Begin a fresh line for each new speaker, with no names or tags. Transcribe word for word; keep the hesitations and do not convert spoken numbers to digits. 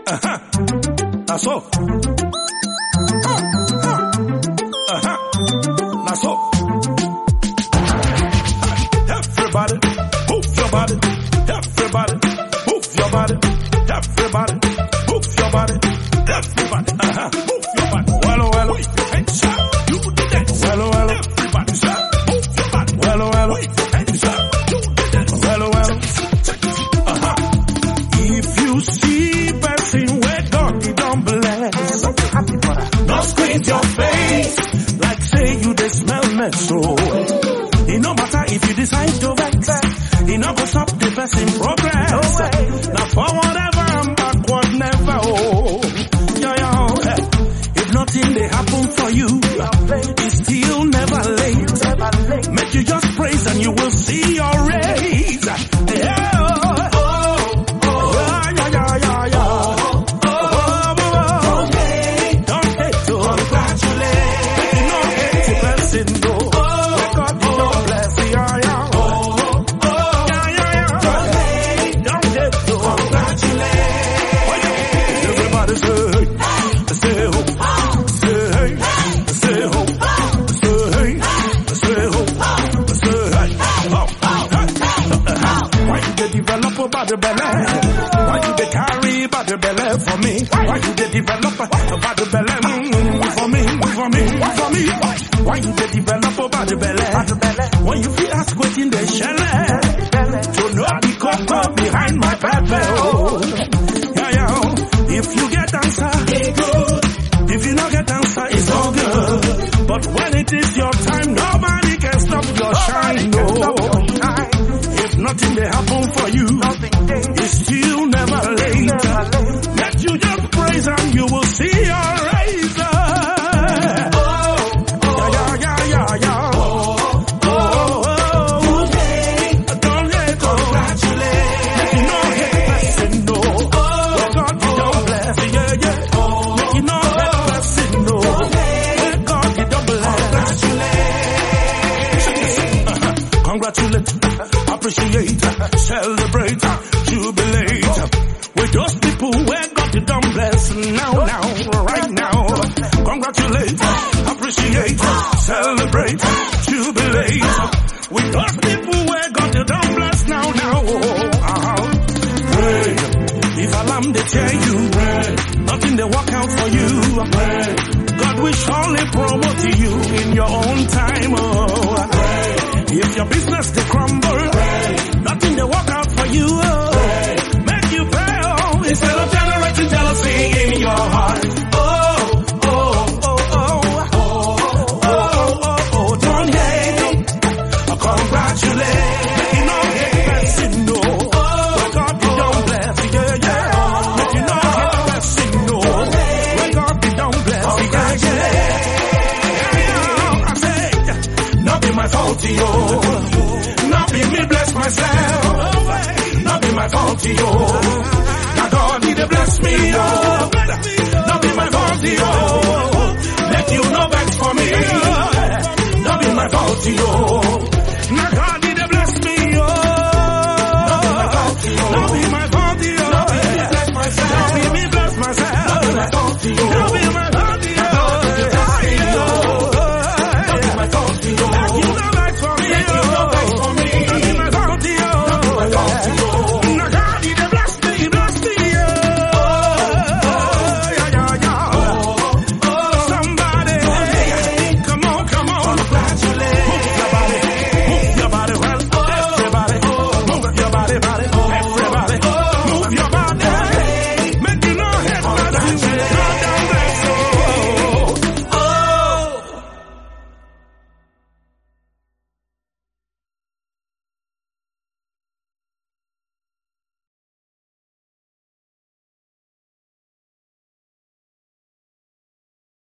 Uh-huh. That's all. Uh-huh. That's all. Everybody, move your body. Everybody, move your body. Everybody, move your body. Everybody, uh-huh. Move your body. Well, well, wave your hands up. You the dance. Well, well, everybody, stop. Move your body. Well, well, wave your hands up. You the dance. Well, well, uh-huh. If you see person where God he don't bless, don't squint your face like say you they smell mess. So it no matter if you decide to vex, it no go stop the person progress. No now forward ever and backward never. Oh, yo yo, if nothing they happen for you, it's still never late. Make you just praise and you will see your raise. Yeah. The belly. Why you they carry by the belly for me? Why you they develop by the belly for me? For me, for me. Why you they develop by the belly? When you feel ask waiting the shell, to know the cocoa behind my pepper. Oh, yeah, yeah. If you get answer, it's good. If you not get answer, it's all good. But when it is your time, nobody can stop your shine. No. If nothing they happen for you, it's still never late. Let you just praise and you will see your razor. Oh, oh, yeah, yeah, yeah, yeah. Oh, oh, oh, oh. Don't let go. Let you know hit blessing, no. Let God you don't bless, yeah, yeah. Let you know hit blessing, no. Let God you don't bless. Congratulate, appreciate, celebrate, jubilate with those people where God you done bless now, now, right now. Congratulate, appreciate, celebrate, jubilate with those people where God you done bless now, now. Uh-huh. Pray. If alarm they tell you, pray. Nothing they work out for you. Pray. God will surely promote you in your own time. Oh. Pray. If your business they crumble, pray. Nothing they work out for you. Oh. Make you pray. Oh. Instead of generating jealousy in your heart. Oh, oh, oh, oh, oh, oh, oh, oh, don't hate. Congratulate. Make you know hate blessing, no. Oh, God you don't bless, yeah, yeah. Make you know hate blessing, no. When God you don't bless, yeah, yeah. I say, not be my fault, yo. Not be me bless myself. Not be my fault, yo. Now God need to bless me, yo. Not be my fault, yo. Let you know back for me. Not be my fault, yo. Now God